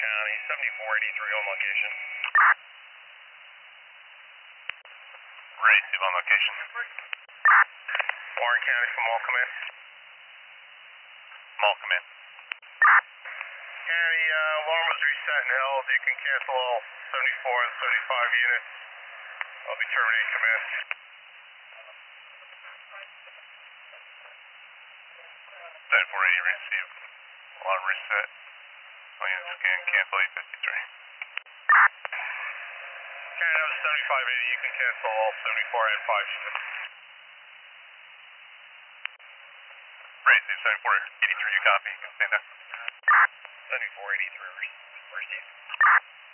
County, 7483 on location. Ray, Steve on location. Warren County from Mall Command. Mall Command. County, alarm was reset and held. You can cancel all 74 and 75 units. I'll be terminating command. 7480 received. Alarm reset. All units can cancel 853. County, that was 7580. You can cancel all 74 and 5 units. Ray, Steve 7483, you copy. You can stand up. 7483 received.